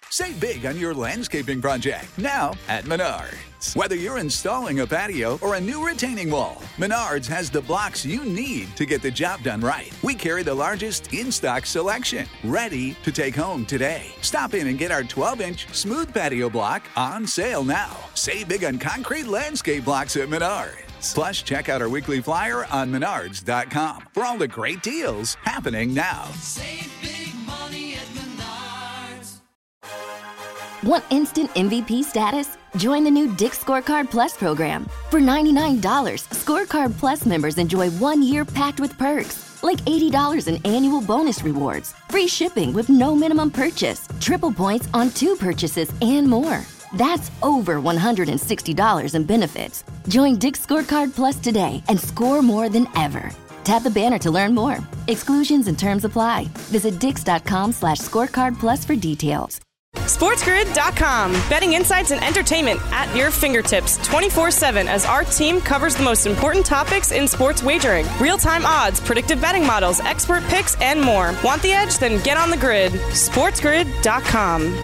Save big on your landscaping project now at Menards. Whether you're installing a patio or a new retaining wall, Menards has the blocks you need to get the job done right. We carry the largest in-stock selection, ready to take home today. Stop in and get our 12-inch smooth patio block on sale now. Save big on concrete landscape blocks at Menards. Plus, check out our weekly flyer on menards.com for all the great deals happening now. Save big money at Menards. Want instant MVP status? Join the new Dick's Scorecard Plus program. For $99, Scorecard Plus members enjoy 1 year packed with perks, like $80 in annual bonus rewards, free shipping with no minimum purchase, triple points on 2 purchases, and more. That's over $160 in benefits. Join Dick's Scorecard Plus today and score more than ever. Tap the banner to learn more. Exclusions and terms apply. Visit dix.com/scorecard plus for details. SportsGrid.com. Betting insights and entertainment at your fingertips 24/7 as our team covers the most important topics in sports wagering. Real-time odds, predictive betting models, expert picks, and more. Want the edge? Then get on the grid. SportsGrid.com.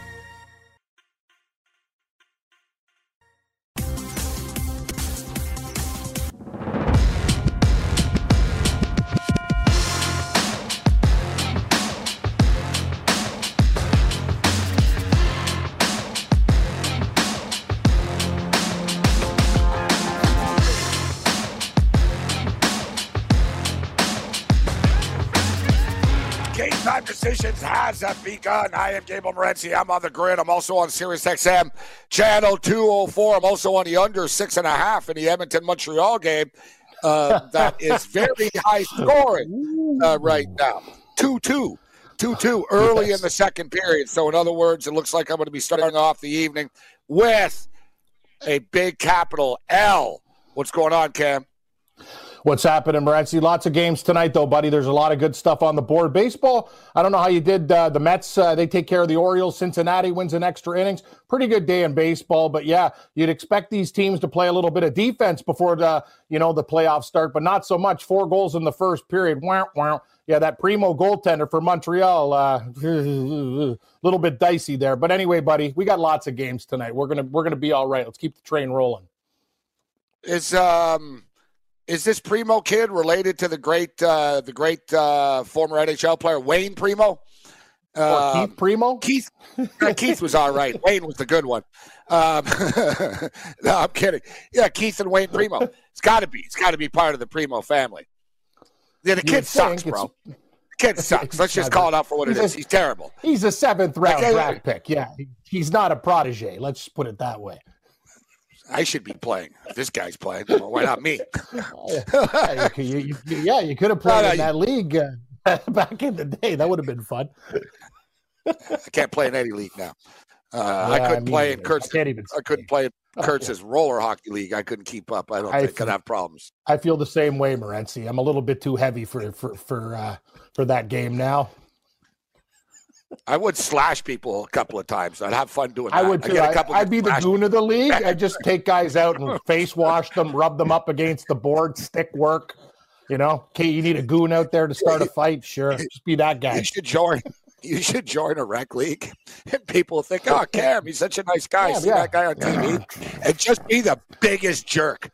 Time decisions has begun. I am Gable Morency. I'm on the grid. I'm also on SiriusXM channel 204. I'm also on the under 6.5 in the Edmonton-Montreal game. That is very high scoring right now. 2-2. 2-2 early in the second period. So, in other words, it looks like I'm going to be starting off the evening with a big capital L. What's going on, Cam? What's happening, Morency? Lots of games tonight, though, buddy. There's a lot of good stuff on the board. Baseball, I don't know how you did. The Mets, they take care of the Orioles. Cincinnati wins in extra innings. Pretty good day in baseball. But, yeah, you'd expect these teams to play a little bit of defense before the playoffs start, but not so much. 4 goals in the first period. Yeah, that Primo goaltender for Montreal, a little bit dicey there. But anyway, buddy, we got lots of games tonight. We're gonna be all right. Let's keep the train rolling. Is this Primo kid related to the great former NHL player Wayne Primo? Keith Primo? Keith was all right. Wayne was the good one. No, I'm kidding. Yeah, Keith and Wayne Primo. It's got to be. It's got to be part of the Primo family. Yeah, the kid sucks, bro. The kid sucks. Let's just call it out for what it is. He's terrible. He's a 7th round draft pick. Yeah, he's not a protege. Let's just put it that way. I should be playing. If this guy's playing, well, why not me? You could have played in that league back in the day. That would have been fun. I can't play in any league now. I couldn't play in Kurt's. I couldn't play in Kurtz's roller hockey league. I couldn't keep up. I think I'd have problems. I feel the same way, Morency. I'm a little bit too heavy for that game now. I would slash people a couple of times. I'd have fun doing that. I would too. I'd be the goon of the league. I'd just take guys out and face wash them, rub them up against the board, stick work. Okay, you need a goon out there to start a fight. Sure, just be that guy. You should join a rec league, and people think, "Oh, Cam, he's such a nice guy. See that guy on TV," and just be the biggest jerk.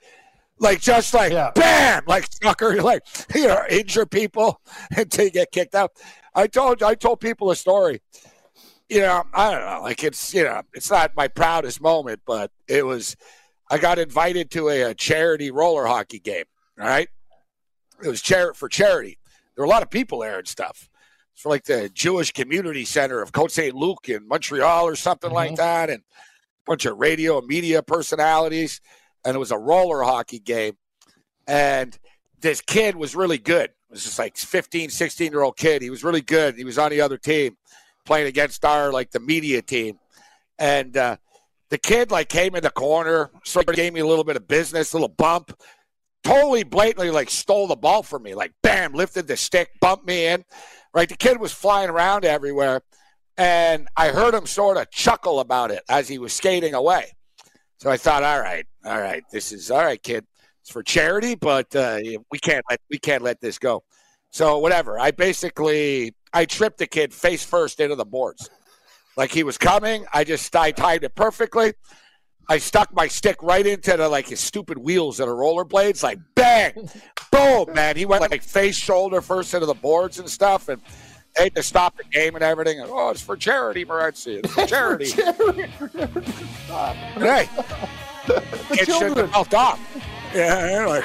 Bam, like sucker, injure people until you get kicked out. I told people a story. I don't know, it's not my proudest moment, but it was. I got invited to a charity roller hockey game. All right, it was for charity. There were a lot of people there and stuff. It's for like the Jewish Community Center of Côte Saint-Luc in Montreal or something like that, and a bunch of radio and media personalities. And it was a roller hockey game. And this kid was really good. It was just like 15, 16-year-old kid. He was really good. He was on the other team playing against the media team. And the kid, came in the corner, sort of gave me a little bit of business, a little bump. Totally blatantly, stole the ball from me. Bam, lifted the stick, bumped me in. Right? The kid was flying around everywhere. And I heard him sort of chuckle about it as he was skating away. So I thought, all right, this is all right, kid. It's for charity, but we can't let this go. So whatever. I tripped the kid face first into the boards. Like he was coming. I timed it perfectly. I stuck my stick right into his stupid wheels that are rollerblades. Like, bang, boom, man. He went like face, shoulder first into the boards and stuff. And they had to stop the game and everything. And, it's for charity, Morency. It's for charity. Hey, it should have felt off. Yeah,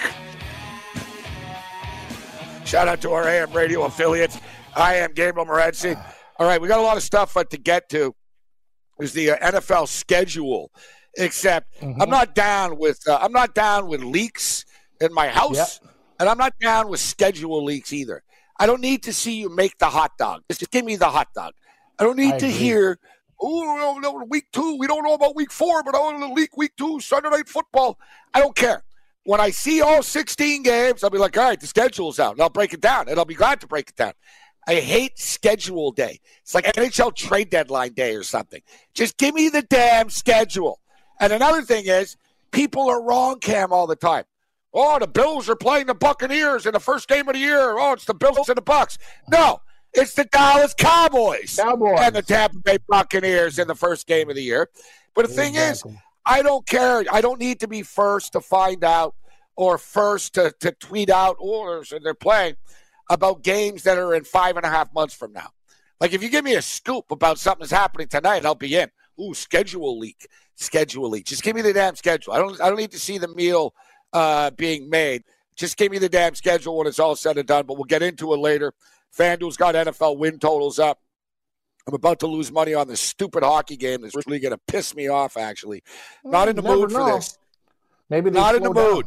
shout out to our AM radio affiliates. I am Gabriel Morency. All right, we got a lot of stuff to get to. Is the NFL schedule? Except I'm not down with leaks in my house, and I'm not down with schedule leaks either. I don't need to see you make the hot dog. Just give me the hot dog. I don't need to hear, week 2. We don't know about week 4, but I want to leak week 2, Sunday Night Football. I don't care. When I see all 16 games, I'll be like, all right, the schedule's out, and I'll break it down, and I'll be glad to break it down. I hate schedule day. It's like NHL trade deadline day or something. Just give me the damn schedule. And another thing is, people are wrong, Cam, all the time. Oh, the Bills are playing the Buccaneers in the first game of the year. Oh, it's the Bills and the Bucs. No, it's the Dallas Cowboys and the Tampa Bay Buccaneers in the first game of the year. But the thing is, I don't care. I don't need to be first to find out or first to tweet out, they're playing about games that are in 5.5 months from now. Like, if you give me a scoop about something that's happening tonight, I'll be in. Schedule leak. Just give me the damn schedule. I don't need to see the meal being made. Just give me the damn schedule when it's all said and done. But we'll get into it later. FanDuel's got NFL win totals up. I'm about to lose money on this stupid hockey game that's really going to piss me off, actually. Not in the mood for this. Maybe not in the mood.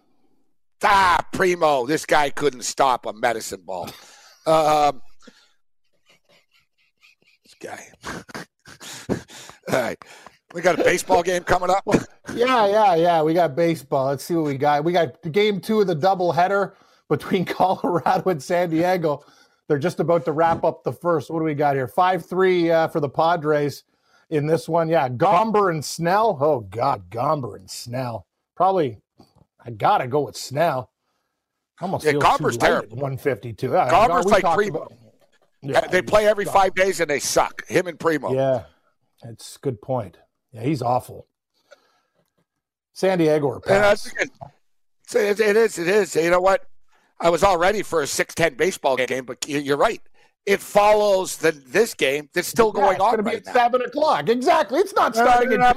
Primo. This guy couldn't stop a medicine ball. This guy. All right. We got a baseball game coming up. Yeah. We got baseball. Let's see what we got. We got game 2 of the doubleheader between Colorado and San Diego. They're just about to wrap up the first. What do we got here? 5-3 for the Padres in this one. Yeah, Gomber and Snell. Oh, God, Gomber and Snell. Probably, I got to go with Snell. Almost feels Gomber's terrible. 152. Gomber's like Primo. They play every 5 days and they suck. Him and Primo. Yeah, it's a good point. Yeah, he's awful. San Diego or pass. It is. You know what? I was all ready for a 6-10 baseball game, but you're right. It follows this game that's still going on right now. It's going to be at 7 o'clock. Exactly. It's not starting at 2.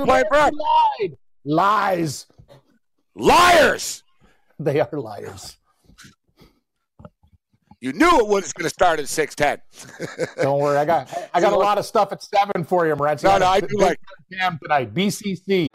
Lies. Liars. They are liars. You knew it was going to start at 6:10. Don't worry. I got a lot of stuff at 7 for you, Morency. No, I do like Cam tonight. BCC.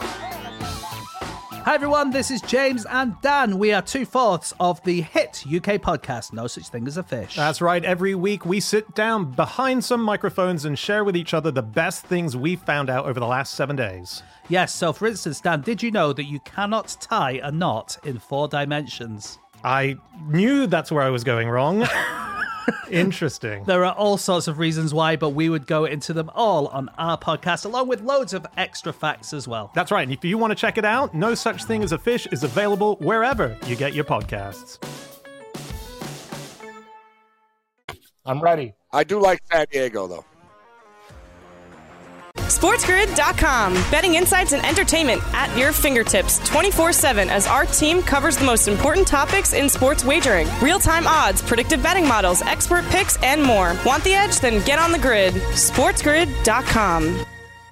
Hi everyone, this is James and Dan. We are 2/4 of the hit UK podcast, No Such Thing as a Fish. That's right. Every week we sit down behind some microphones and share with each other the best things we've found out over the last 7 days. Yes, so for instance, Dan, did you know that you cannot tie a knot in 4 dimensions? I knew that's where I was going wrong. Interesting. There are all sorts of reasons why, but we would go into them all on our podcast, along with loads of extra facts as well. That's right. And if you want to check it out, No Such Thing as a Fish is available wherever you get your podcasts. I'm ready. I do like San Diego, though. SportsGrid.com. Betting insights and entertainment at your fingertips 24/7 as our team covers the most important topics in sports wagering. Real-time odds, predictive betting models, expert picks, and more. Want the edge? Then get on the grid. SportsGrid.com.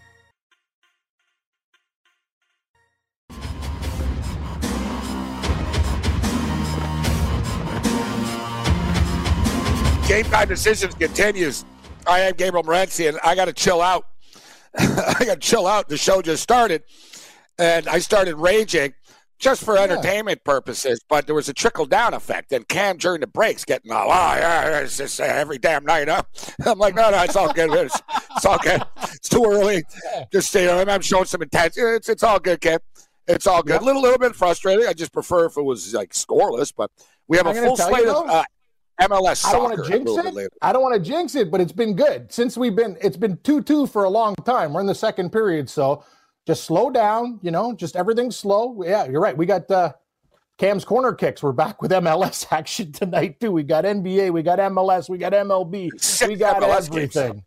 Game Time Decisions continues. I am Gabriel Morency, and I got to chill out. The show just started, and I started raging just for entertainment purposes, but there was a trickle-down effect, and Cam during the breaks getting all, it's just every damn night, huh? I'm like, no, it's all good. It's all good. It's too early. Just, I'm showing some intent. It's all good, Cam. It's all good. Yeah. A little bit frustrating. I just prefer if it was, like, scoreless, but we have a full slate of MLS soccer. I don't want to jinx it, but it's been good. It's been 2-2 for a long time. We're in the second period, so just slow down, just everything's slow. Yeah, you're right. We got Cam's Corner Kicks. We're back with MLS action tonight, too. We got NBA, we got MLS, we got MLB, we got MLS everything. Games.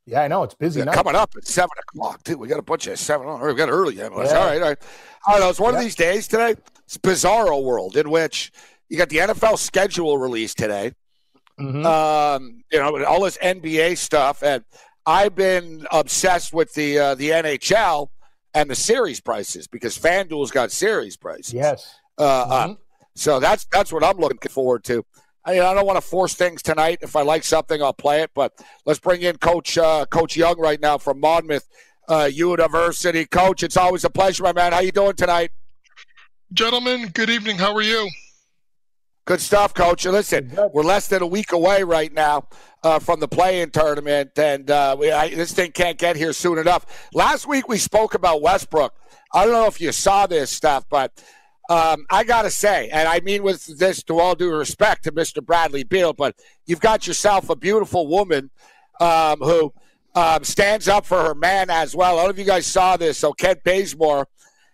Yeah, I know. It's busy night. Coming up at 7 o'clock, too. We got a bunch of 7. Oh, we got early. Yeah. All right. I don't know. It's one of these days today. It's Bizarro World, in which you got the NFL schedule released today. Mm-hmm. All this NBA stuff. And I've been obsessed with the NHL and the series prices because FanDuel's got series prices. Yes. So that's what I'm looking forward to. I don't want to force things tonight. If I like something, I'll play it. But let's bring in Coach Young right now from Monmouth University. Coach, it's always a pleasure, my man. How you doing tonight? Gentlemen, good evening. How are you? Good stuff, Coach. Listen, we're less than a week away right now from the play-in tournament, and this thing can't get here soon enough. Last week we spoke about Westbrook. I don't know if you saw this stuff, but I got to say, and I mean with this to all due respect to Mr. Bradley Beal, but you've got yourself a beautiful woman who stands up for her man as well. I don't know if you guys saw this. So Kent Bazemore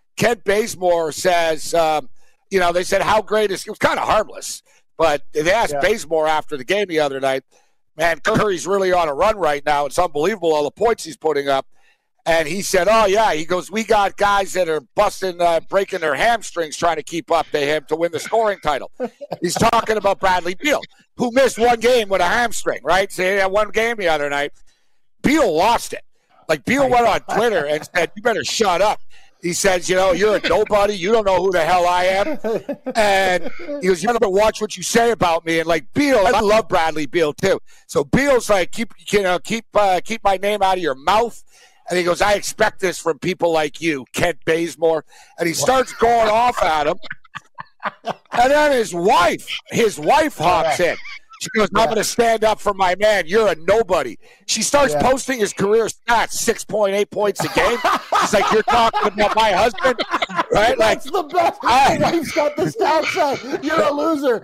says, they said, how great is – it was kind of harmless, but they asked Bazemore after the game the other night, man, Curry's really on a run right now. It's unbelievable all the points he's putting up. And he said, oh, yeah. He goes, we got guys that are breaking their hamstrings trying to keep up to him to win the scoring title. He's talking about Bradley Beal, who missed one game with a hamstring, right? So he had one game the other night. Beal lost it. Like, Beal went on Twitter and said, you better shut up. He says, you're a nobody. You don't know who the hell I am. And he goes, you better watch what you say about me. And, like, Beal, I love Bradley Beal, too. So Beal's like, keep my name out of your mouth. And he goes, I expect this from people like you, Kent Bazemore. And he starts going off at him. And then his wife hops in. She goes, I'm going to stand up for my man. You're a nobody. She starts posting his career stats, 6.8 points a game. She's like, you're talking about my husband? Right? Like, that's the best. My wife's got the stats. You're a loser.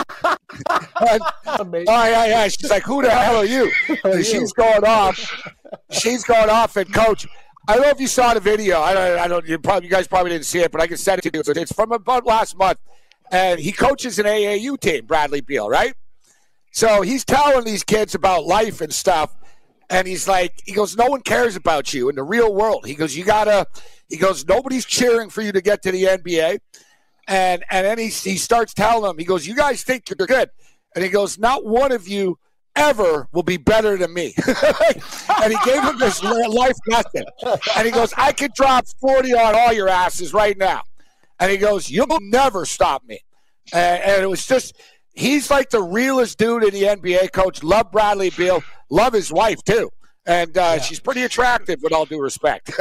Oh, yeah. She's like, who the hell are you? And she's going off. And, Coach, I don't know if you saw the video. I don't. You guys probably didn't see it, but I can send it to you. It's from about last month. And he coaches an AAU team, Bradley Beal, right? So he's telling these kids about life and stuff, and he goes, no one cares about you in the real world. He goes, nobody's cheering for you to get to the NBA. And then he starts telling them, he goes, you guys think you're good. And he goes, not one of you ever will be better than me. And he gave him this life lesson. And he goes, I could drop 40 on all your asses right now. And he goes, you'll never stop me. And it was just – he's like the realest dude in the NBA, Coach. Love Bradley Beal. Love his wife, too. And she's pretty attractive, with all due respect.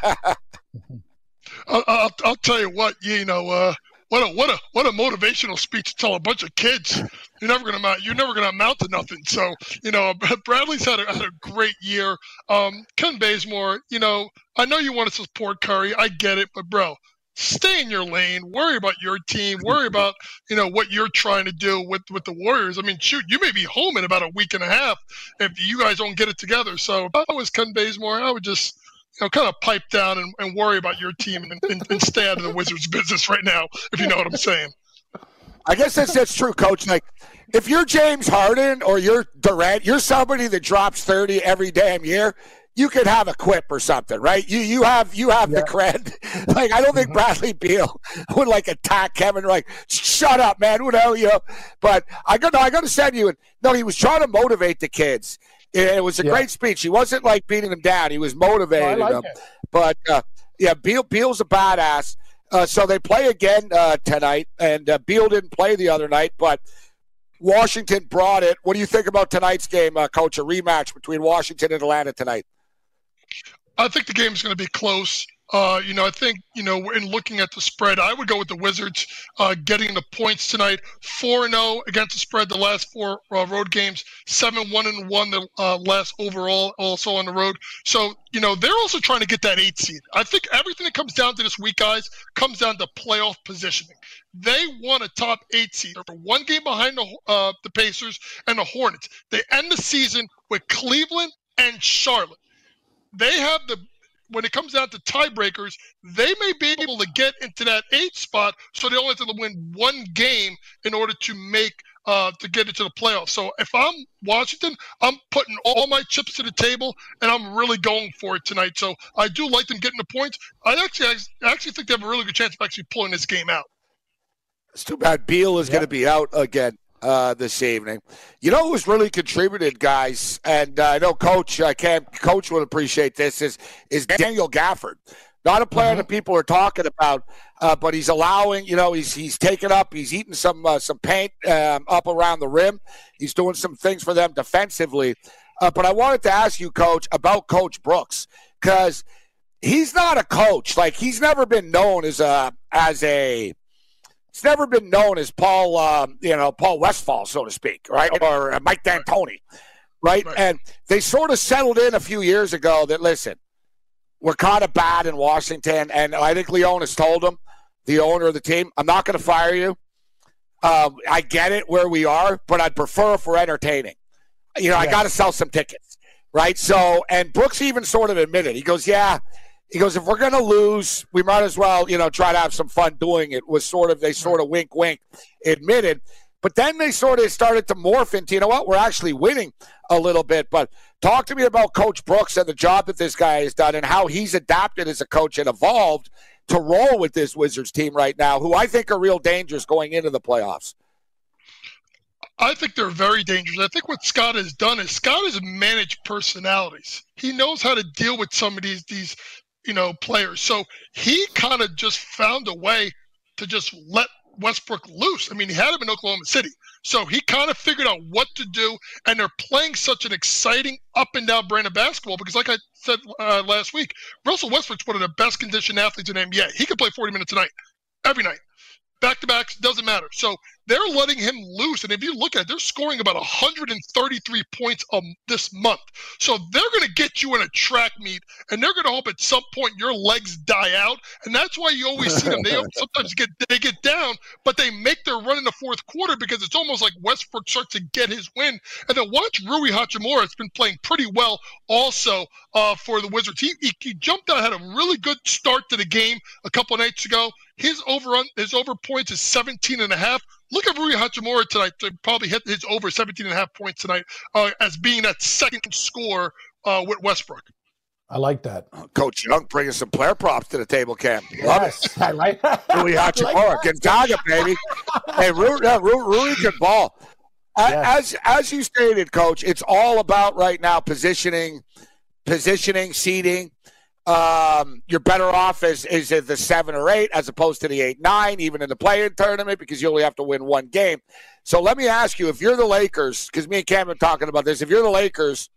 I'll tell you what, what a motivational speech to tell a bunch of kids you're never gonna amount to nothing. So Bradley's had a great year. Ken Bazemore, I know you want to support Curry. I get it, but bro, stay in your lane. Worry about your team. Worry about what you're trying to do with the Warriors. I mean, shoot, you may be home in about a week and a half if you guys don't get it together. So if I was Ken Bazemore, I would just kind of pipe down and worry about your team and stay out of the Wizards' business right now, if you know what I'm saying. I guess that's true, Coach. Like, if you're James Harden or you're Durant, you're somebody that drops 30 every damn year, you could have a quip or something, right? You have the cred. Like, I don't think Bradley Beal would attack Kevin. Like, shut up, man. Who the hell you? But I got to send you. No, he was trying to motivate the kids. It was a great speech. He wasn't beating them down. He was motivating them. But Beal's a badass. So they play again tonight, and Beal didn't play the other night, but Washington brought it. What do you think about tonight's game, Coach? A rematch between Washington and Atlanta tonight. I think the game is going to be close. I think, in looking at the spread, I would go with the Wizards getting the points tonight. 4-0 against the spread the last 4 road games, 7-1-1 the last overall also on the road. So, they're also trying to get that 8 seed. I think everything that comes down to this week, guys, comes down to playoff positioning. They want a top 8 seed. They're 1 game behind the Pacers and the Hornets. They end the season with Cleveland and Charlotte. They have when it comes down to tiebreakers, they may be able to get into that 8 spot, so they only have to win 1 game in order to make to get into the playoffs. So if I'm Washington, I'm putting all my chips to the table, and I'm really going for it tonight. So I do like them getting the points. I actually think they have a really good chance of actually pulling this game out. It's too bad Beal is going to be out again this evening. You know who's really contributed, guys, and I know Coach would appreciate this, is Daniel Gafford. Not a player that people are talking about, but he's allowing, he's taken up, he's eating some paint up around the rim. He's doing some things for them defensively. But I wanted to ask you, Coach, about Coach Brooks, because he's not a coach. Like, he's never been known as It's never been known as Paul Westphal, so to speak, right? Or Mike D'Antoni, right? And they sort of settled in a few years ago that, listen, we're kind of bad in Washington, and I think Leonis told him, the owner of the team, I'm not going to fire you. I get it where we are, but I'd prefer if we're entertaining. I got to sell some tickets, right? So, and Brooks even sort of admitted, he goes, if we're going to lose, we might as well, try to have some fun doing it. They sort of wink, wink, admitted. But then they sort of started to morph into, we're actually winning a little bit. But talk to me about Coach Brooks and the job that this guy has done and how he's adapted as a coach and evolved to roll with this Wizards team right now, who I think are real dangerous going into the playoffs. I think they're very dangerous. I think what Scott has done is Scott has managed personalities. He knows how to deal with some of these players. So he kind of just found a way to just let Westbrook loose. I mean, he had him in Oklahoma City. So he kind of figured out what to do, and they're playing such an exciting up-and-down brand of basketball because, like I said last week, Russell Westbrook's one of the best-conditioned athletes in the NBA. He can play 40 minutes a night, every night. Back-to-backs, doesn't matter. So they're letting him loose. And if you look at it, they're scoring about 133 points this month. So they're going to get you in a track meet, and they're going to hope at some point your legs die out. And that's why you always see them. They sometimes get down, but they make their run in the fourth quarter because it's almost like Westbrook starts to get his win. And then watch Rui Hachimura. It's been playing pretty well also for the Wizards. He jumped out, had a really good start to the game a couple of nights ago. His over points is 17.5. Look at Rui Hachimura tonight to probably hit his over 17.5 points tonight as being that second scorer with Westbrook. I like that. Coach Young bringing some player props to the table, Cam. Love it. I like that. Rui Hachimura, Gonzaga, baby. Hey, Rui can ball. As you stated, Coach, it's all about right now positioning, seeding. You're better off as the 7 or 8 as opposed to the 8-9, even in the play-in tournament, because you only have to win one game. So let me ask you, if you're the Lakers, because me and Cam are talking about this, if you're the Lakers,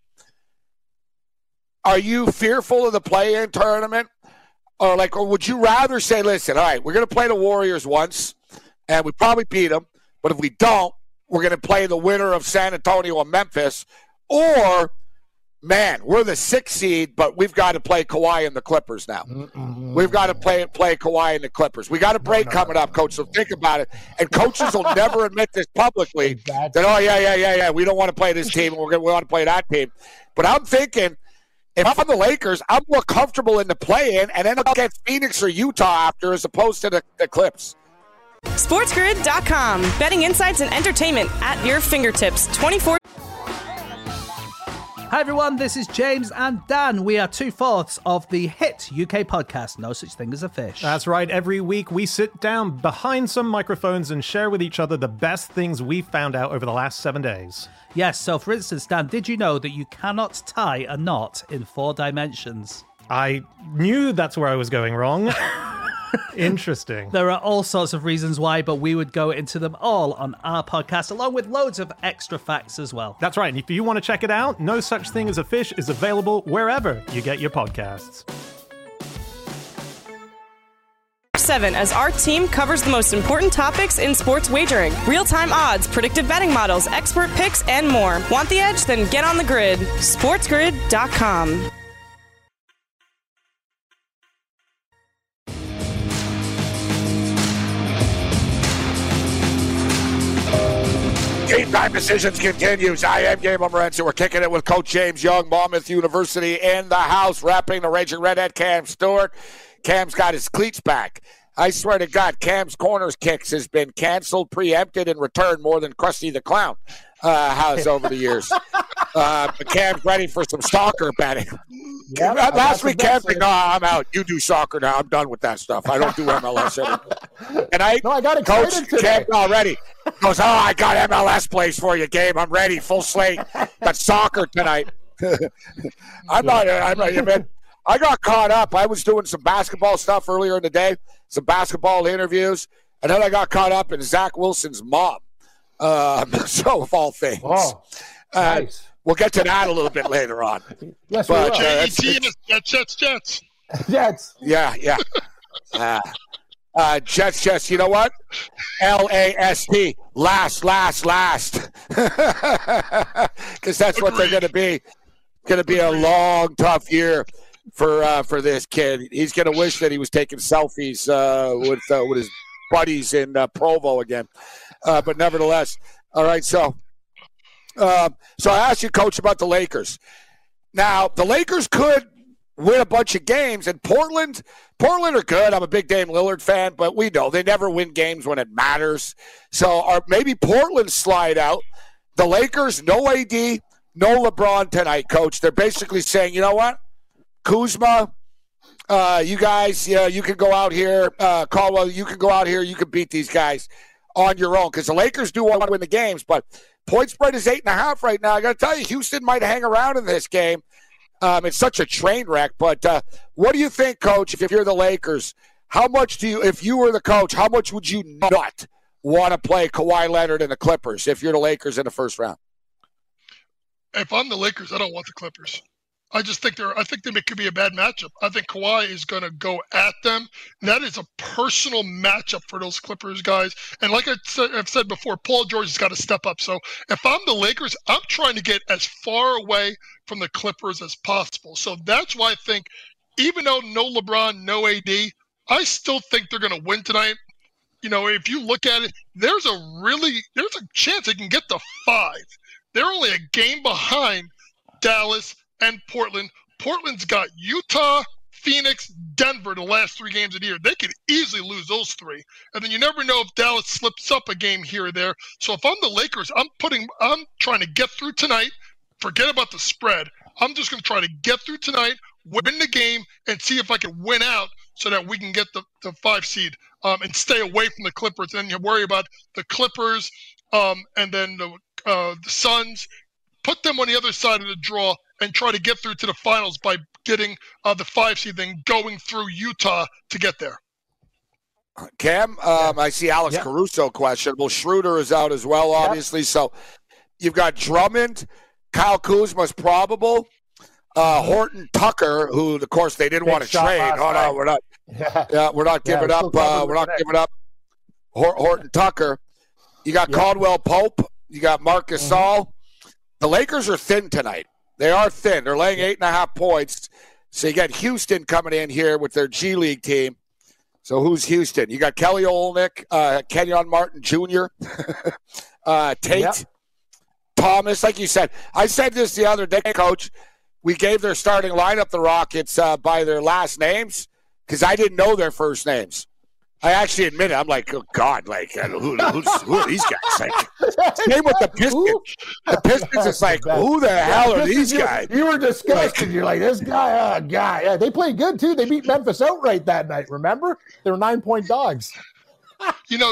are you fearful of the play-in tournament? Or would you rather say, listen, all right, we're going to play the Warriors once, and we probably beat them, but if we don't, we're going to play the winner of San Antonio and Memphis, or man, we're the 6th seed, but we've got to play Kawhi and the Clippers now. We've got to play Kawhi and the Clippers. We got a break coming up, Coach, so think about it. And coaches will never admit this publicly that, we don't want to play this team, and we want to play that team. But I'm thinking, if I'm the Lakers, I'm more comfortable in the play-in, and then I'll get Phoenix or Utah after as opposed to the Clips. SportsGrid.com. Betting insights and entertainment at your fingertips 24/7. Hi everyone, this is James and Dan. We are 2/4 of the hit UK podcast, No Such Thing as a Fish. That's right. Every week we sit down behind some microphones and share with each other the best things we found out over the last 7 days. Yes, so for instance, Dan, did you know that you cannot tie a knot in 4 dimensions? I knew that's where I was going wrong. Interesting. There are all sorts of reasons why, but we would go into them all on our podcast, along with loads of extra facts as well. That's right. And if you want to check it out, No Such Thing as a Fish is available wherever you get your podcasts. 7 as our team covers the most important topics in sports wagering. Real-time odds, predictive betting models, expert picks, and more. Want the edge? Then get on the grid. SportsGrid.com. Game Time Decisions continues. I am Gabriel Morency. We're kicking it with Coach James Young, Monmouth University in the house, wrapping the Raging Redhead, Cam Stewart. Cam's got his cleats back. I swear to God, Cam's Corners Kicks has been canceled, preempted, and returned more than Krusty the Clown has over the years. Cam's ready for some soccer betting. Yep, Last week, Cam's like, "No, I'm out. You do soccer now. I'm done with that stuff. I don't do MLS anymore." And I got excited Coach Cam already goes, "Oh, I got MLS plays for you, Gabe. I'm ready, full slate. Got soccer tonight." I'm not, man. I got caught up. I was doing some basketball stuff earlier in the day, some basketball interviews, and then I got caught up in Zach Wilson's mom. So, of all things. Oh, nice. We'll get to that a little bit later on. Yes, but, Jets. Jets. Yeah. Jets. You know what? LAST. Last. Because that's what they're going to be. Going to be a long, tough year for this kid. He's going to wish that he was taking selfies with his buddies in Provo again. But nevertheless, all right. So I asked you, Coach, about the Lakers. Now the Lakers could win a bunch of games, and Portland are good. I'm a big Dame Lillard fan, but we know they never win games when it matters. So maybe Portland slide out. The Lakers, no AD, no LeBron tonight, Coach. They're basically saying, you know what, Kuzma, you guys, you can go out here. Caldwell, you can go out here. You can beat these guys on your own, because the Lakers do want to win the games, but point spread is 8.5 right now. I got to tell you, Houston might hang around in this game. It's such a train wreck. But what do you think, Coach, if you're the Lakers? How much if you were the coach, how much would you not want to play Kawhi Leonard and the Clippers if you're the Lakers in the first round? If I'm the Lakers, I don't want the Clippers. I think they could be a bad matchup. I think Kawhi is going to go at them. That is a personal matchup for those Clippers guys. And like I've said before, Paul George has got to step up. So if I'm the Lakers, I'm trying to get as far away from the Clippers as possible. So that's why I think, even though no LeBron, no AD, I still think they're going to win tonight. You know, if you look at it, there's a chance they can get to 5. They're only a game behind Dallas and Portland. Portland's got Utah, Phoenix, Denver the last 3 games of the year. They could easily lose those 3. And then you never know if Dallas slips up a game here or there. So if I'm the Lakers, I'm trying to get through tonight. Forget about the spread. I'm just going to try to get through tonight, win the game, and see if I can win out so that we can get the 5 seed and stay away from the Clippers. And you worry about the Clippers and then the Suns. Put them on the other side of the draw and try to get through to the finals by getting the 5 seed, then going through Utah to get there. Cam, I see Alex Caruso questionable. Schroeder is out as well, obviously. So you've got Drummond, Kyle Kuzma's probable, Horton Tucker, who, of course, they didn't want to trade. Oh, no, we're not. Yeah, we're not giving up. We're not giving up Horton Tucker. You got Caldwell Pope. You got Marcus Saul. The Lakers are thin tonight. They are thin. They're laying 8.5 points. So you got Houston coming in here with their G League team. So who's Houston? You got Kelly Olynyk, Kenyon Martin Jr., Tate, Thomas. Like you said, I said this the other day, Coach. We gave their starting lineup, the Rockets, by their last names because I didn't know their first names. I actually admit it. I'm like, oh, God, like, who are these guys? Like, same with the Pistons. The Pistons, it's like, who the hell are these guys? You were disgusted. You're like, this guy, guy. Yeah, they played good, too. They beat Memphis outright that night, remember? They were 9-point dogs. You know,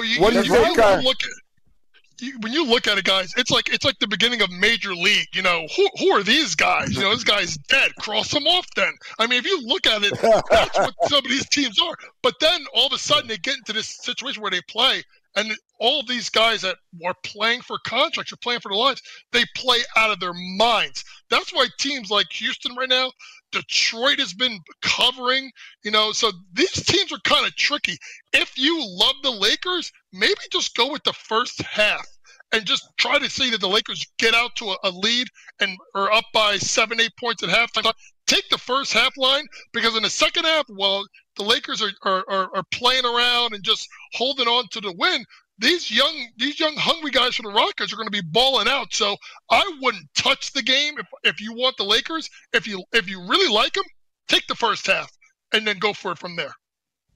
when you look at it, guys, it's like the beginning of Major League. You know, who are these guys? You know, this guy's dead. Cross him off then. I mean, if you look at it, that's what some of these teams are. But then all of a sudden they get into this situation where they play, and all of these guys that are playing for contracts or playing for the Lions, they play out of their minds. That's why teams like Houston right now, Detroit has been covering, you know, so these teams are kind of tricky. If you love the Lakers, maybe just go with the first half and just try to see that the Lakers get out to a lead and are up by 7-8 points at halftime. Take the first half line, because in the second half, well, the Lakers are playing around and just holding on to the win. These young hungry guys for the Rockets are going to be balling out. So I wouldn't touch the game if you want the Lakers. If you really like them, take the first half and then go for it from there.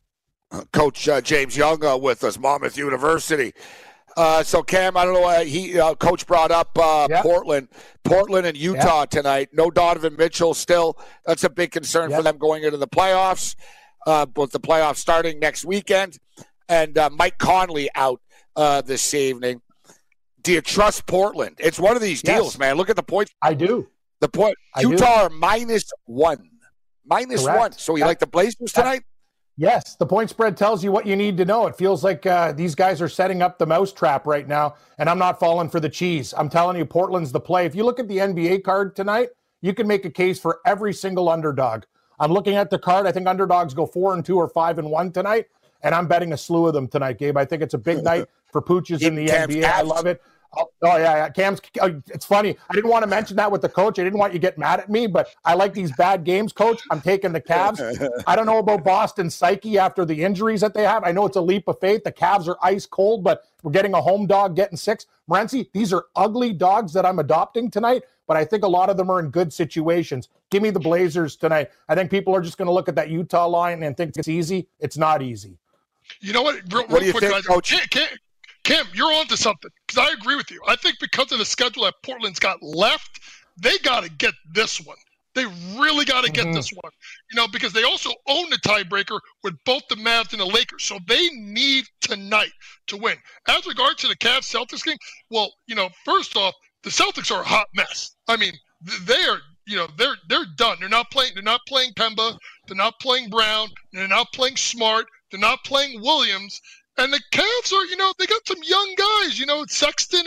Coach James Young with us, Monmouth University. So Cam, I don't know why Coach brought up Portland and Utah tonight. No Donovan Mitchell still. That's a big concern for them going into the playoffs. With the playoffs starting next weekend, and Mike Conley out this evening. Do you trust Portland? It's one of these deals, man. Look at the points. I do. The point. Utah are -1. -1. So you like the Blazers tonight? Yes, the point spread tells you what you need to know. It feels like these guys are setting up the mousetrap right now, and I'm not falling for the cheese. I'm telling you, Portland's the play. If you look at the NBA card tonight, you can make a case for every single underdog. I'm looking at the card. I think underdogs go 4-2 or 5-1 tonight, and I'm betting a slew of them tonight, Gabe. I think it's a big night for pooches in the NBA. I love it. Oh, yeah. Cam's. It's funny. I didn't want to mention that with the coach. I didn't want you to get mad at me, but I like these bad games, Coach. I'm taking the Cavs. I don't know about Boston's psyche after the injuries that they have. I know it's a leap of faith. The Cavs are ice cold, but we're getting a home dog getting 6. Morency, these are ugly dogs that I'm adopting tonight, but I think a lot of them are in good situations. Give me the Blazers tonight. I think people are just going to look at that Utah line and think it's easy. It's not easy. You know what? Real quick, guys. Coach? Cam, you're on to something, because I agree with you. I think because of the schedule that Portland's got left, they got to get this one. They really got to get this one, because they also own the tiebreaker with both the Mavs and the Lakers. So they need tonight to win. As regards to the Cavs-Celtics game, well, first off, the Celtics are a hot mess. I mean, they are, they're done. They're not playing Pemba. They're not playing Brown. They're not playing Smart. They're not playing Williams. And the Cavs are, they got some young guys. Sexton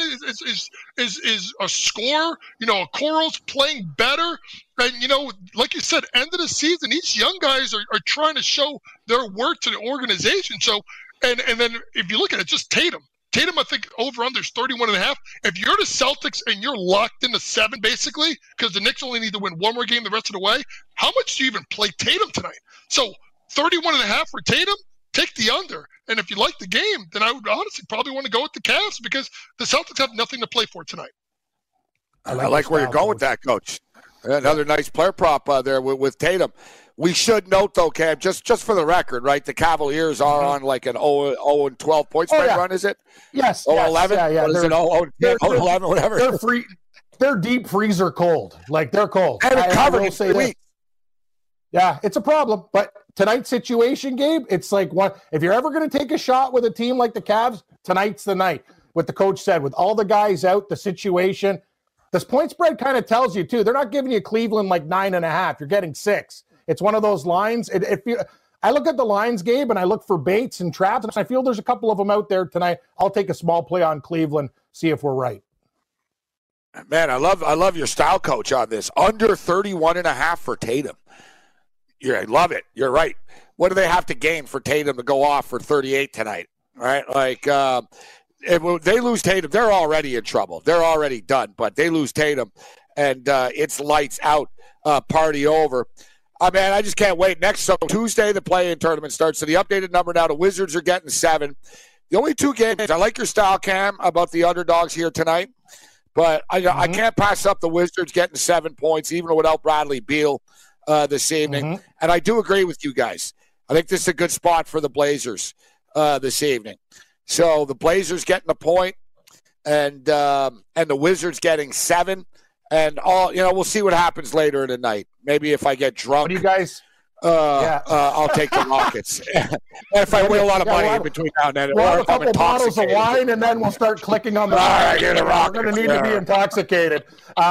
is a scorer. Okoro's playing better. And, like you said, end of the season, these young guys are trying to show their worth to the organization. So, and then if you look at it, just Tatum, I think over-under is 31.5. If you're the Celtics and you're locked into 7, basically, because the Knicks only need to win one more game the rest of the way, how much do you even play Tatum tonight? So 31.5 for Tatum, take the under. And if you like the game, then I would honestly probably want to go with the Cavs because the Celtics have nothing to play for tonight. I like where you're going with that, Coach. Another nice player prop there with Tatum. We should note, though, Cam, just for the record, right, the Cavaliers are on like an 0-12 point spread run, is it? Yes. 0-11? Yeah. What is it, 0-11, whatever? They're deep freezer cold. Like, they're cold. And it's covered in 3 weeks. Yeah, it's a problem. But tonight's situation, Gabe, it's like if you're ever going to take a shot with a team like the Cavs, tonight's the night. What the coach said, with all the guys out, the situation, this point spread kind of tells you, too. They're not giving you Cleveland like 9.5. You're getting 6. It's one of those lines. I look at the lines, Gabe, and I look for baits and traps, and I feel there's a couple of them out there tonight. I'll take a small play on Cleveland, see if we're right. Man, I love your style, Coach, on this. Under 31.5 for Tatum. I love it. You're right. What do they have to gain for Tatum to go off for 38 tonight? Right? Like, if they lose Tatum, they're already in trouble. They're already done. But they lose Tatum, and it's lights out, party over. Man, I just can't wait. So Tuesday, the play-in tournament starts. So the updated number now, the Wizards are getting 7. The only 2 games, I like your style, Cam, about the underdogs here tonight. But I can't pass up the Wizards getting 7 points, even without Bradley Beal. This evening. And I do agree with you guys. I think this is a good spot for the Blazers this evening. So the Blazers getting a point and the Wizards getting 7. And we'll see what happens later in the night. Maybe if I get drunk. What do you guys? I'll take the Rockets. If I win a lot of money in between now and then. We'll have a couple bottles of wine, and then we'll start clicking on the We're going to need to be intoxicated.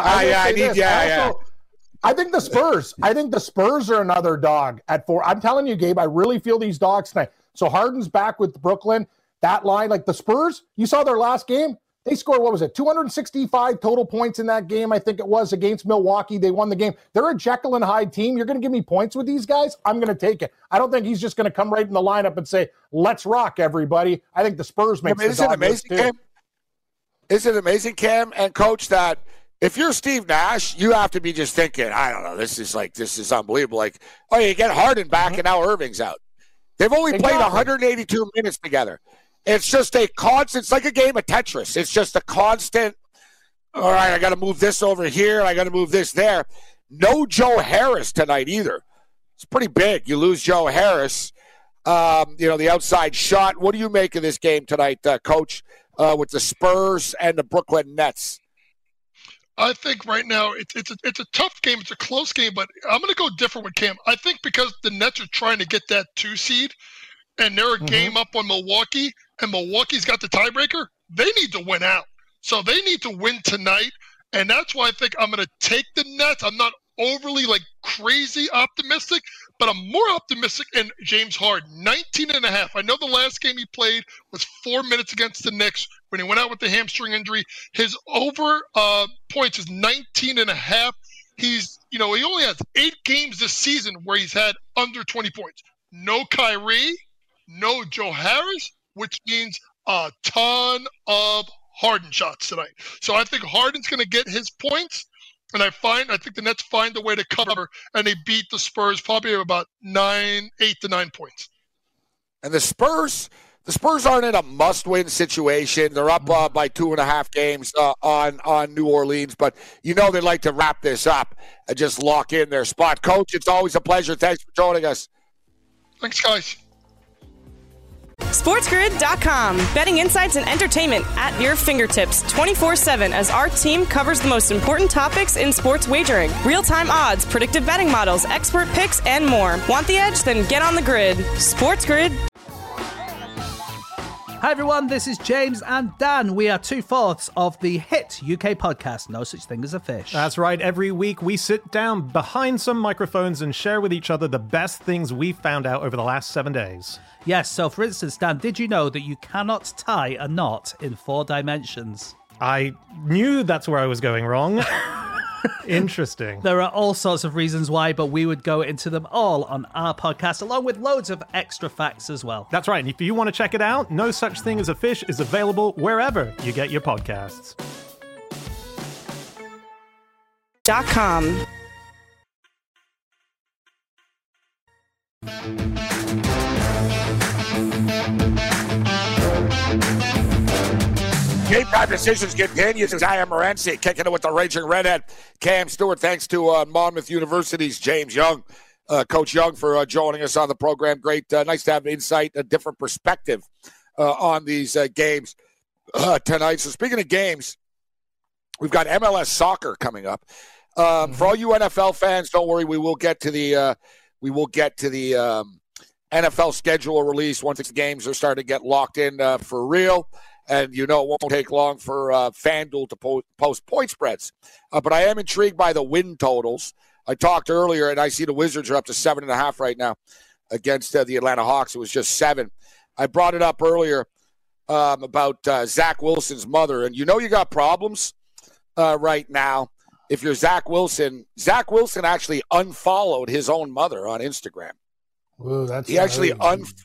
I think the Spurs are another dog at 4. I'm telling you, Gabe, I really feel these dogs tonight. So Harden's back with Brooklyn. That line, like the Spurs, you saw their last game. They scored, 265 total points in that game, I think it was, against Milwaukee. They won the game. They're a Jekyll and Hyde team. You're going to give me points with these guys? I'm going to take it. I don't think he's just going to come right in the lineup and say, let's rock, everybody. I think the Spurs make the dog list too. Isn't it amazing, Cam and Coach, that if you're Steve Nash, you have to be just thinking, I don't know, this is unbelievable. Like, you get Harden back and now Irving's out. They've only played 182 minutes together. It's just a constant, it's like a game of Tetris. It's just a constant, all right, I got to move this over here. I got to move this there. No Joe Harris tonight either. It's pretty big. You lose Joe Harris. The outside shot. What do you make of this game tonight, Coach, with the Spurs and the Brooklyn Nets? I think right now it's a tough game. It's a close game, but I'm going to go different with Cam. I think because the Nets are trying to get that 2 seed, and they're a game up on Milwaukee, and Milwaukee's got the tiebreaker, they need to win out. So they need to win tonight, and that's why I think I'm going to take the Nets. I'm not overly crazy optimistic, but I'm more optimistic in James Harden. 19.5. I know the last game he played was 4 minutes against the Knicks when he went out with the hamstring injury. His over points is 19.5. He's, he only has 8 games this season where he's had under 20 points. No Kyrie, no Joe Harris, which means a ton of Harden shots tonight. So I think Harden's going to get his points. And I think the Nets find a way to cover, and they beat the Spurs probably about 8 to 9 points. And the Spurs aren't in a must-win situation. They're up by 2.5 games on New Orleans, but they'd like to wrap this up and just lock in their spot. Coach, it's always a pleasure. Thanks for joining us. Thanks, guys. SportsGrid.com. Betting insights and entertainment at your fingertips 24/7 as our team covers the most important topics in sports wagering. Real-time odds, predictive betting models, expert picks, and more. Want the edge? Then get on the grid. SportsGrid. Hi everyone, this is James and Dan. We are 2/4 of the hit UK podcast, No Such Thing as a Fish. That's right. Every week we sit down behind some microphones and share with each other the best things we found out over the last 7 days. Yes, so for instance, Dan, did you know that you cannot tie a knot in 4 dimensions? I knew that's where I was going wrong. Interesting. There are all sorts of reasons why, but we would go into them all on our podcast, along with loads of extra facts as well. That's right. And if you want to check it out, No Such Thing as a Fish is available wherever you get your podcasts. .com. Game Time Decisions continues as I am Morency, kicking it with the Raging Redhead, Cam Stewart. Thanks to Monmouth University's James Young, Coach Young, for joining us on the program. Great. Nice to have insight, a different perspective on these games tonight. So speaking of games, we've got MLS soccer coming up. For all you NFL fans, don't worry. We will get to the NFL schedule release once the games are starting to get locked in for real. And it won't take long for FanDuel to post point spreads. But I am intrigued by the win totals. I talked earlier, and I see the Wizards are up to 7.5 right now against the Atlanta Hawks. It was just 7. I brought it up earlier about Zach Wilson's mother. And you got problems right now. If you're Zach Wilson actually unfollowed his own mother on Instagram. Ooh, he actually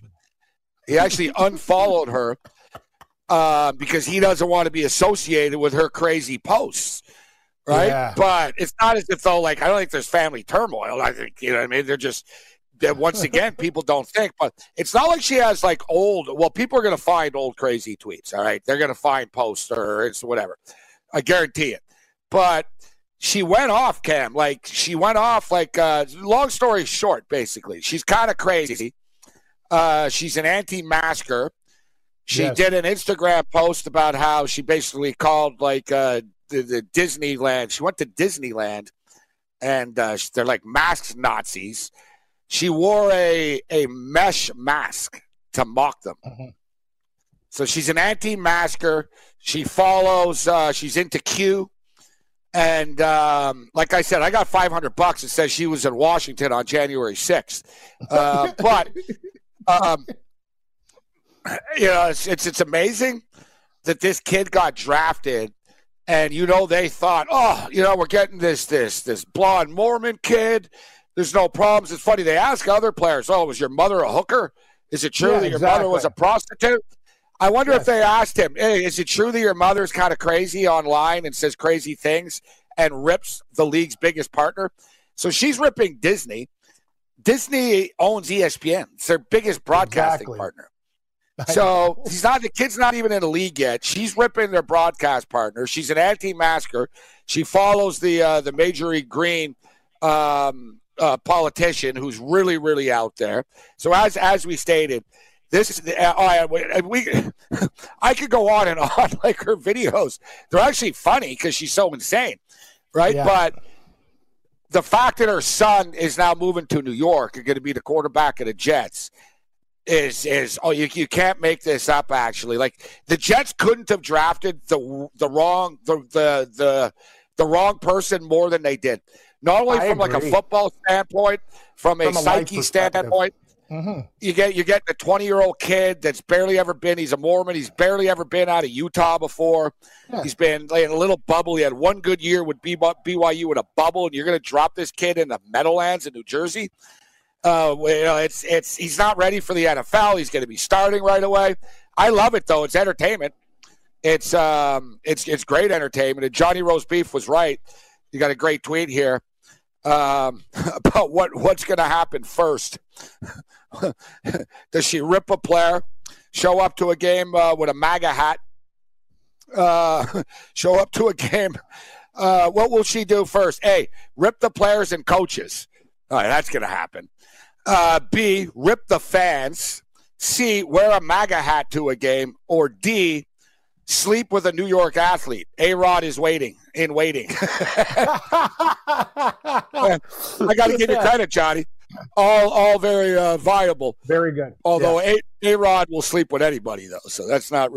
unfollowed her. Because he doesn't want to be associated with her crazy posts, right? Yeah. But it's not as if though, I don't think there's family turmoil. I think, what I mean? Once again, people don't think, but it's not like she has people are going to find old crazy tweets, all right? They're going to find posts or it's whatever. I guarantee it. But she went off, Cam. Long story short, basically. She's kind of crazy. She's an anti-masker. She did an Instagram post about how she basically called the Disneyland. She went to Disneyland, and they're like masked Nazis. She wore a mesh mask to mock them. Mm-hmm. So she's an anti-masker. She follows. She's into Q. And like I said, I got $500. It says she was in Washington on January 6th. But it's amazing that this kid got drafted, and they thought, we're getting this blonde Mormon kid. There's no problems. It's funny. They ask other players, was your mother a hooker? Is it true that your mother was a prostitute? I wonder if they asked him, hey, is it true that your mother's kind of crazy online and says crazy things and rips the league's biggest partner? So she's ripping Disney. Disney owns ESPN. It's their biggest broadcasting partner. So the kid's not even in the league yet. She's ripping their broadcast partner. She's an anti-masker. She follows the Major League Green politician who's really, really out there. So as we stated, this is I could go on and on like her videos. They're actually funny because she's so insane, right? Yeah. But the fact that her son is now moving to New York and going to be the quarterback of the Jets is you can't make this up. Actually, like the Jets couldn't have drafted the wrong person more than they did. Not only from like a football standpoint, from a psyche standpoint. Mm-hmm. You get a 20-year-old kid that's barely ever been. He's a Mormon. He's barely ever been out of Utah before. Yeah. He's been in a little bubble. He had one good year with BYU in a bubble, and you're going to drop this kid in the Meadowlands in New Jersey. He's not ready for the NFL. He's going to be starting right away. I love it though. It's entertainment. It's great entertainment. And Johnny Roast Beef was right. You got a great tweet here about what's going to happen first. Does she rip a player, show up to a game with a MAGA hat, show up to a game? What will she do first? A, rip the players and coaches. All right, that's going to happen. B, rip the fans. C, wear a MAGA hat to a game. Or D, sleep with a New York athlete. A-Rod is waiting. I got to give you credit, Johnny. All very viable. Very good. Although A-Rod will sleep with anybody though, so that's not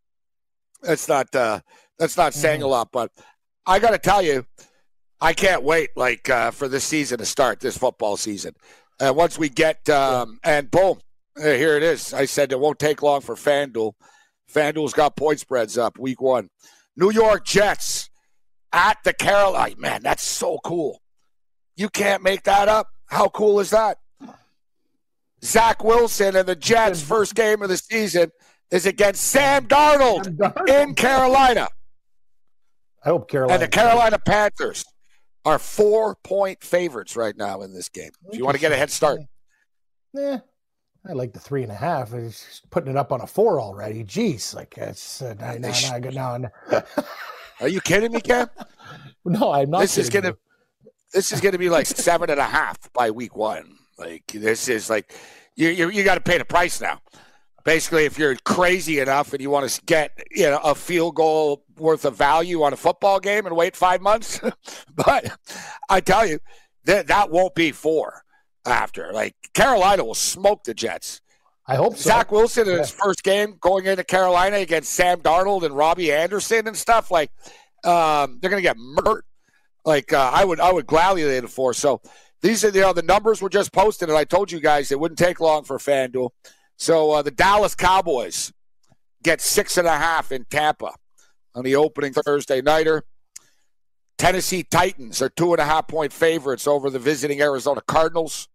saying a lot. But I got to tell you, I can't wait for this season to start, this football season. Once we get and boom, here it is. I said it won't take long for FanDuel. FanDuel's got point spreads up week 1. New York Jets at the Carolina. Man, that's so cool. You can't make that up. How cool is that? Zach Wilson and the Jets' first game of the season is against Sam Darnold in Carolina. I hope Carolina. And the Carolina Panthers are 4-point favorites right now in this game. If you want to get a head start. I like the 3.5. He's putting it up on a 4 already. Jeez, it's no. Are you kidding me, Cam? No, I'm not. This is gonna be like 7.5 by week 1. This is you got to pay the price now. Basically, if you're crazy enough and you want to get a field goal worth of value on a football game and wait 5 months, but I tell you that won't be 4 after. Carolina will smoke the Jets. I hope so. Zach Wilson in his first game going into Carolina against Sam Darnold and Robbie Anderson and stuff they're going to get murdered. I would gladly lay the 4. So these are the numbers were just posted, and I told you guys it wouldn't take long for FanDuel. So the Dallas Cowboys get 6.5 in Tampa on the opening Thursday nighter. Tennessee Titans are 2.5-point favorites over the visiting Arizona Cardinals.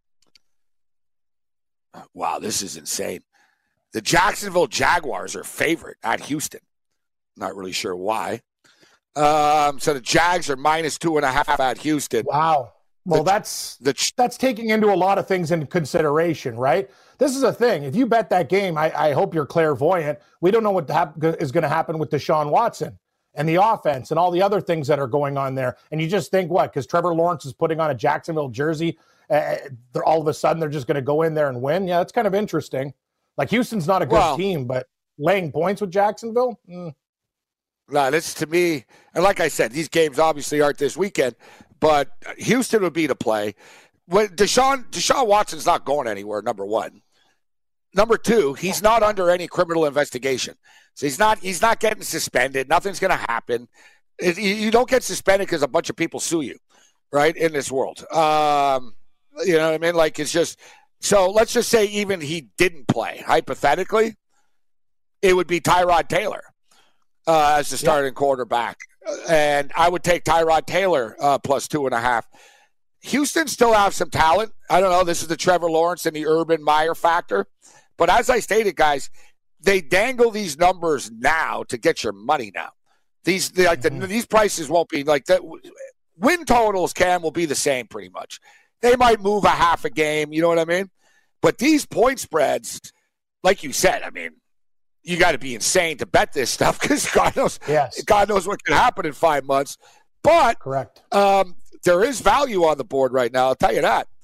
Wow, this is insane. The Jacksonville Jaguars are favorite at Houston. Not really sure why. So the Jags are -2.5 at Houston. Wow. Well, that's taking into a lot of things into consideration, right? This is a thing. If you bet that game, I hope you're clairvoyant. We don't know what is going to happen with Deshaun Watson and the offense and all the other things that are going on there. And you just think, what? Because Trevor Lawrence is putting on a Jacksonville jersey, all of a sudden they're just going to go in there and win? Yeah, that's kind of interesting. Houston's not a good team, but laying points with Jacksonville? No, this to me, and like I said, these games obviously aren't this weekend, but Houston would be the play. When Deshaun Watson's not going anywhere, number 1. Number 2, he's not under any criminal investigation. So he's not getting suspended. Nothing's going to happen. You don't get suspended because a bunch of people sue you, right, in this world. You know what I mean? It's just – so let's just say even he didn't play. Hypothetically, it would be Tyrod Taylor as the starting quarterback. And I would take Tyrod Taylor plus 2.5. Houston still have some talent. I don't know. This is the Trevor Lawrence and the Urban Meyer factor. But as I stated, guys, they dangle these numbers now to get your money now. These prices won't be like that. Win totals, Cam, will be the same pretty much. They might move a half a game, you know what I mean? But these point spreads, like you said, I mean, you got to be insane to bet this stuff because God knows what can happen in 5 months. But correct. There is value on the board right now. I'll tell you that.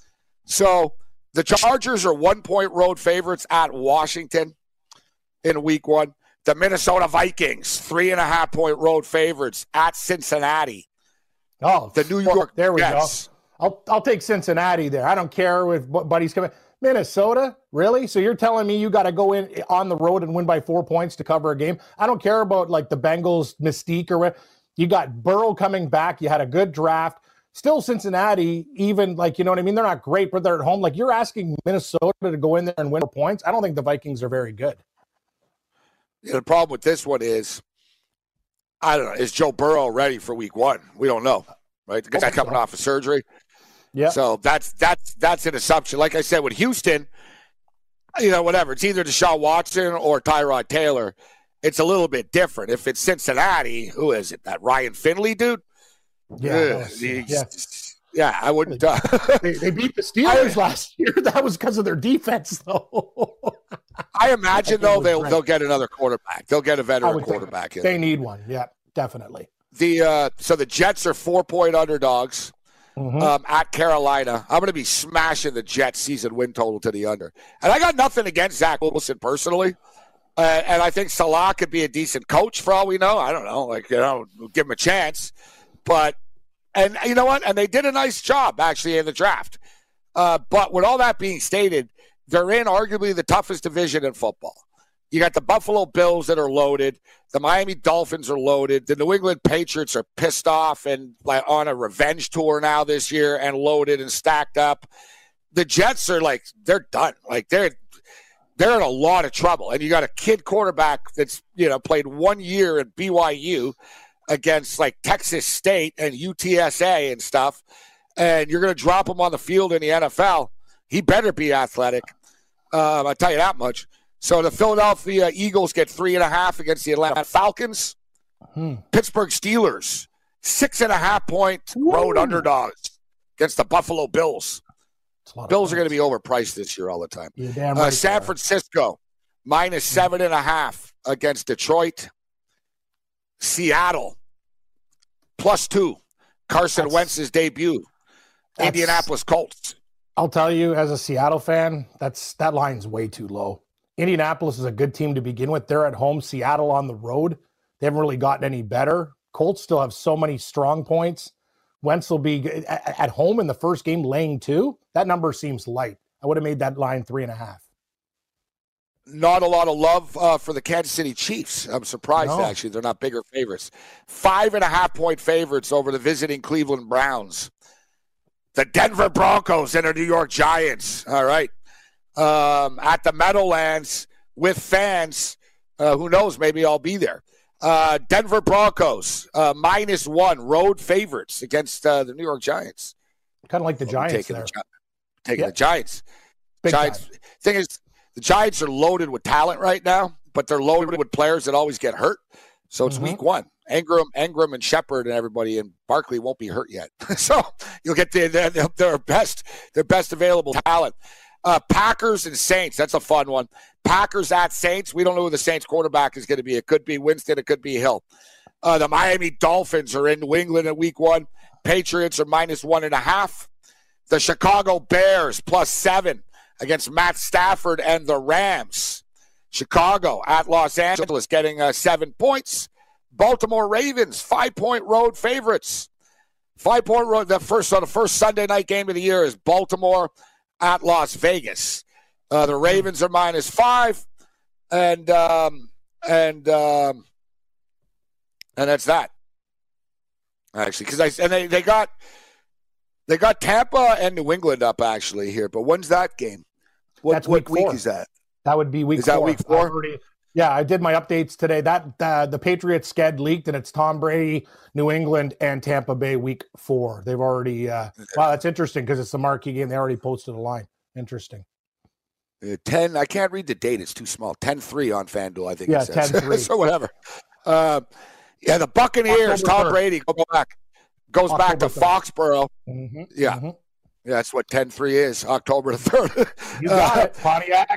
So the Chargers are 1-point road favorites at Washington in week 1. The Minnesota Vikings, 3.5-point road favorites at Cincinnati. Oh, the New York there we Jets. go. I'll take Cincinnati there. I don't care if Buddy's coming. Minnesota, really? So you're telling me you got to go in on the road and win by 4 points to cover a game? I don't care about like the Bengals mystique or what. You got Burrow coming back. You had a good draft. Still Cincinnati, even like, you know what I mean? They're not great, but they're at home. Like, you're asking Minnesota to go in there and win 4 points. I don't think the Vikings are very good. The problem with this one is, I don't know, is Joe Burrow ready for week 1? We don't know, right? The guy's coming off of surgery. Yeah. So that's an assumption. Like I said, with Houston, whatever. It's either Deshaun Watson or Tyrod Taylor. It's a little bit different. If it's Cincinnati, who is it? That Ryan Finley dude? Yeah. Yeah, I wouldn't. They beat the Steelers last year. That was because of their defense, though. I imagine, though, they'll get another quarterback. They'll get a veteran quarterback in. They need one. Yeah, definitely. So the Jets are 4-point underdogs at Carolina. I'm going to be smashing the Jets season win total to the under. And I got nothing against Zach Wilson personally. And I think Salah could be a decent coach for all we know. I don't know. Give him a chance. But, and you know what? And they did a nice job, actually, in the draft. But with all that being stated, they're in arguably the toughest division in football. You got the Buffalo Bills that are loaded. The Miami Dolphins are loaded. The New England Patriots are pissed off and like on a revenge tour now this year and loaded and stacked up. The Jets are like, they're done. Like they're in a lot of trouble. And you got a kid quarterback that's, played 1 year at BYU against like Texas State and UTSA and stuff. And you're going to drop him on the field in the NFL. He better be athletic. I'll tell you that much. So the Philadelphia Eagles get 3.5 against the Atlanta Falcons. Pittsburgh Steelers, 6.5-point road underdogs against the Buffalo Bills. Bills are going to be overpriced this year all the time. Right San Francisco, minus 7.5 against Detroit. Seattle, +2. Carson Wentz's debut. Indianapolis Colts. I'll tell you, as a Seattle fan, that line's way too low. Indianapolis is a good team to begin with. They're at home. Seattle on the road. They haven't really gotten any better. Colts still have so many strong points. Wentz will be at home in the first game laying 2. That number seems light. I would have made that line 3.5. Not a lot of love for the Kansas City Chiefs. I'm surprised, actually. They're not bigger favorites. 5.5-point favorites over the visiting Cleveland Browns. The Denver Broncos and the New York Giants. All right. At the Meadowlands with fans. Who knows? Maybe I'll be there. Denver Broncos, -1, road favorites against the New York Giants. Kind of like the Giants taking the Giants. Giants. Thing is, the Giants are loaded with talent right now, but they're loaded with players that always get hurt. So it's week 1. Engram and Shepard and everybody, and Barkley won't be hurt yet. So you'll get their best available talent. Packers and Saints, that's a fun one. Packers at Saints. We don't know who the Saints quarterback is going to be. It could be Winston. It could be Hill. The Miami Dolphins are in New England at week 1. Patriots are -1.5. The Chicago Bears +7 against Matt Stafford and the Rams. Chicago at Los Angeles getting 7 points. Baltimore Ravens, 5-point road favorites. 5-point road. The first Sunday night game of the year is Baltimore at Las Vegas. The Ravens are -5, and that's that. Actually, because they got Tampa and New England up actually here. But when's that game? What week is that? That would be week 4. Is that week 4? Yeah, I did my updates today. That the Patriots sched leaked, and it's Tom Brady, New England, and Tampa Bay week 4. They've already wow, that's interesting because it's the marquee game. They already posted a line. Interesting. 10. I can't read the date; it's too small. 10-3 on FanDuel, I think. Yeah, it says. 10-3. So whatever. The Buccaneers. Tom Brady goes back to Foxborough. Yeah. Yeah, that's what 10-3 is. October 3rd. You got it, Pontiac.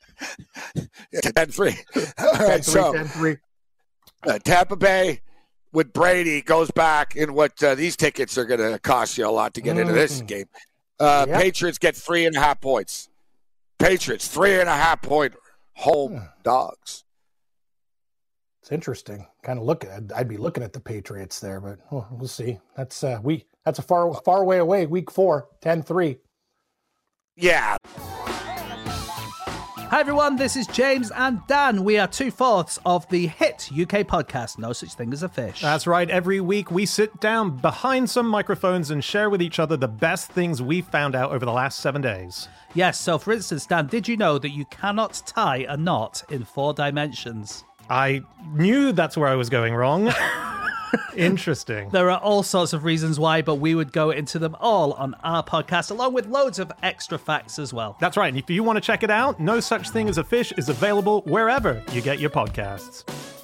10-3. All right, 10-3. Tampa Bay with Brady goes back in what these tickets are going to cost you a lot to get into this game. Patriots get 3.5 points. Patriots, 3.5 point home dogs. It's interesting. Kind of I'd be looking at the Patriots there, but we'll see. That's a far way away. Week 4, 10-3. Yeah. Hi everyone, this is James and Dan. We are 2/4 of the hit UK podcast, No Such Thing as a Fish. That's right. Every week we sit down behind some microphones and share with each other the best things we've found out over the last 7 days. Yes, so for instance, Dan, did you know that you cannot tie a knot in 4 dimensions? I knew that's where I was going wrong. Interesting. There are all sorts of reasons why, but we would go into them all on our podcast, along with loads of extra facts as well. That's right. And if you want to check it out, No Such Thing as a Fish is available wherever you get your podcasts.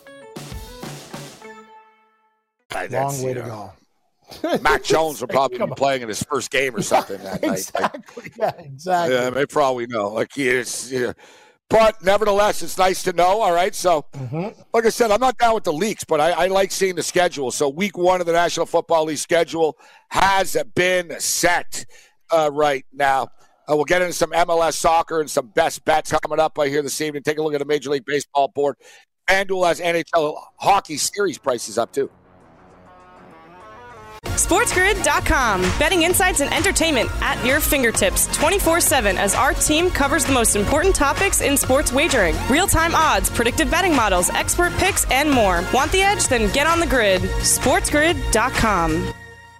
Long way to go. Mac Jones will probably be playing in his first game or something that night. Exactly. Yeah, exactly. Yeah, for all we know. Like he is. Yeah. But nevertheless, it's nice to know. All right. So, like I said, I'm not down with the leaks, but I like seeing the schedule. So week 1 of the National Football League schedule has been set right now. We'll get into some MLS soccer and some best bets coming up here this evening. Take a look at the Major League Baseball board. FanDuel has NHL hockey series prices up, too. SportsGrid.com. Betting insights and entertainment at your fingertips 24/7 as our team covers the most important topics in sports wagering. Real-time odds, predictive betting models, expert picks, and more. Want the edge? Then get on the grid. SportsGrid.com.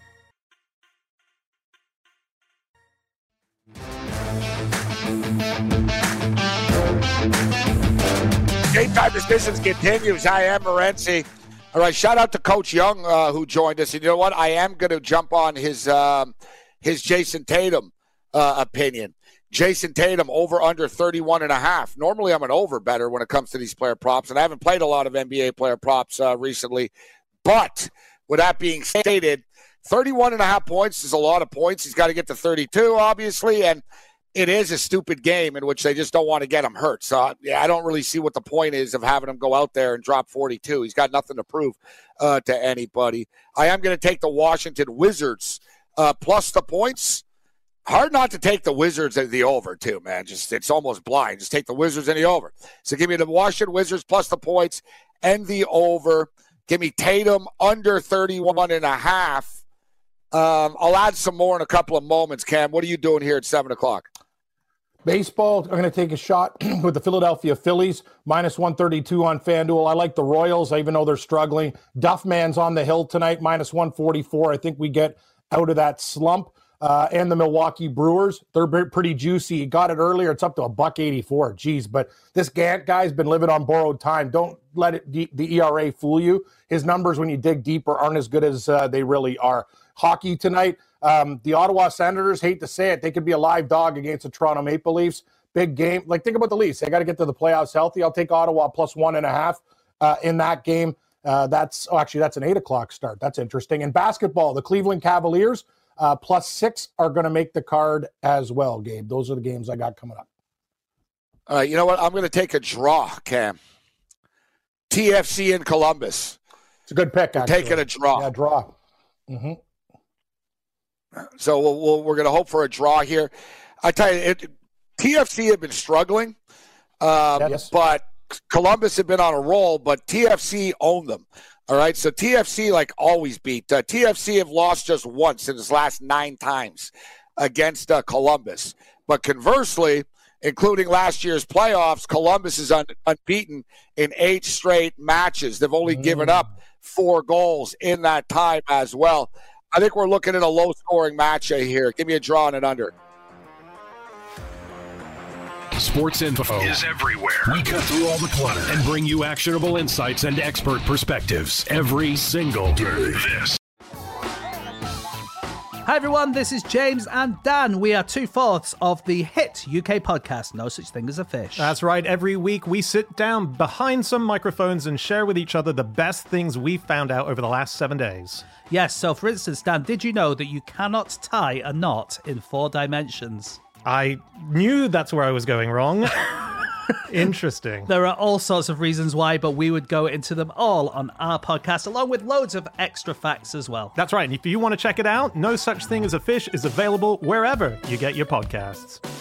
Game Time Decisions continues. I am Morency. All right, shout out to Coach Young who joined us. And you know what? I am going to jump on his Jason Tatum opinion. Jason Tatum over under 31.5. Normally I'm an over better when it comes to these player props, and I haven't played a lot of NBA player props recently. But with that being stated, 31.5 points is a lot of points. He's got to get to 32, obviously, and it is a stupid game in which they just don't want to get him hurt. So, I don't really see what the point is of having him go out there and drop 42. He's got nothing to prove to anybody. I am going to take the Washington Wizards plus the points. Hard not to take the Wizards at the over, too, man. It's almost blind. Just take the Wizards and the over. So give me the Washington Wizards plus the points and the over. Give me Tatum under 31.5. I'll add some more in a couple of moments, Cam. What are you doing here at 7 o'clock? Baseball, I'm going to take a shot with the Philadelphia Phillies, minus 132 on FanDuel. I like the Royals, even though they're struggling. Duffman's on the hill tonight, minus 144. I think we get out of that slump. And the Milwaukee Brewers, they're pretty juicy. You got it earlier. It's up to $1.84. Geez, but this Gant guy's been living on borrowed time. Don't let the ERA fool you. His numbers, when you dig deeper, aren't as good as they really are. Hockey tonight, the Ottawa Senators, hate to say it, they could be a live dog against the Toronto Maple Leafs. Big game. Like, think about the Leafs. They got to get to the playoffs healthy. I'll take Ottawa plus 1.5 in that game. That's an 8 o'clock start. That's interesting. And basketball, the Cleveland Cavaliers, plus 6 are going to make the card as well, Gabe. Those are the games I got coming up. You know what? I'm going to take a draw, Cam. TFC in Columbus. It's a good pick, actually. Taking a draw. Yeah, draw. Mm-hmm. So we're going to hope for a draw here. I tell you, TFC have been struggling, yes. But Columbus have been on a roll, but TFC own them. All right, so TFC, like, always beat. TFC have lost just once in his last 9 times against Columbus. But conversely, including last year's playoffs, Columbus is unbeaten in 8 straight matches. They've only given up 4 goals in that time as well. I think we're looking at a low-scoring match here. Give me a draw and an under. Sports info is everywhere. We cut through all the clutter and bring you actionable insights and expert perspectives every single day. Hi everyone, this is James and Dan. We are 2/4 of the hit UK podcast, No Such Thing as a Fish. That's right. Every week we sit down behind some microphones and share with each other the best things we've found out over the last 7 days. Yes, so for instance, Dan, did you know that you cannot tie a knot in 4 dimensions? I knew that's where I was going wrong. Interesting. There are all sorts of reasons why, but we would go into them all on our podcast, along with loads of extra facts as well. That's right. And if you want to check it out, No Such Thing as a Fish is available wherever you get your podcasts.